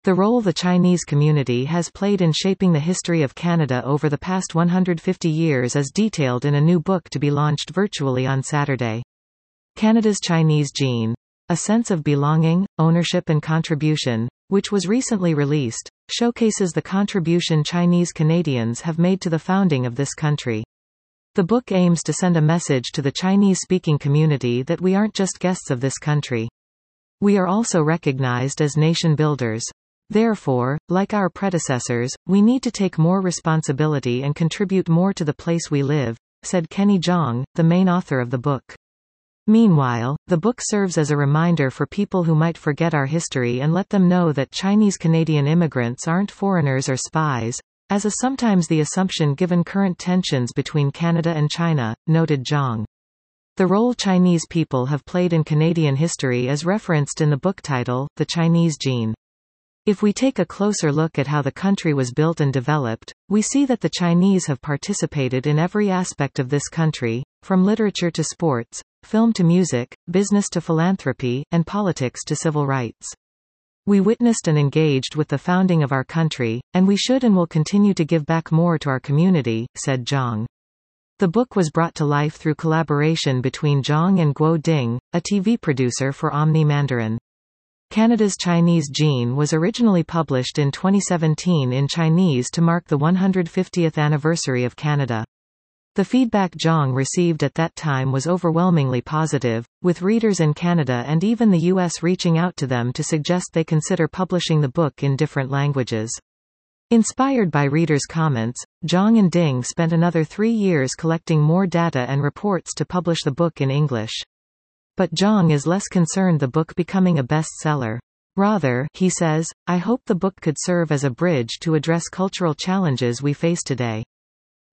The role the Chinese community has played in shaping the history of Canada over the past 150 years is detailed in a new book to be launched virtually on Saturday. Canada's Chinese Gene. A Sense of Belonging, Ownership and Contribution, which was recently released, showcases the contribution Chinese Canadians have made to the founding of this country. The book aims to send a message to the Chinese-speaking community that we aren't just guests of this country. We are also recognized as nation builders. Therefore, like our predecessors, we need to take more responsibility and contribute more to the place we live, said Kenny Zhang, the main author of the book. Meanwhile, the book serves as a reminder for people who might forget our history and let them know that Chinese-Canadian immigrants aren't foreigners or spies, as is sometimes the assumption given current tensions between Canada and China, noted Zhang. The role Chinese people have played in Canadian history is referenced in the book title, The Chinese Gene. If we take a closer look at how the country was built and developed, we see that the Chinese have participated in every aspect of this country, from literature to sports, film to music, business to philanthropy, and politics to civil rights. We witnessed and engaged with the founding of our country, and we should and will continue to give back more to our community, said Zhang. The book was brought to life through collaboration between Zhang and Guo Ding, a TV producer for Omni Mandarin. Canada's Chinese Gene was originally published in 2017 in Chinese to mark the 150th anniversary of Canada. The feedback Zhang received at that time was overwhelmingly positive, with readers in Canada and even the US reaching out to them to suggest they consider publishing the book in different languages. Inspired by readers' comments, Zhang and Ding spent another 3 years collecting more data and reports to publish the book in English. But Zhang is less concerned the book becoming a bestseller. Rather, he says, I hope the book could serve as a bridge to address cultural challenges we face today.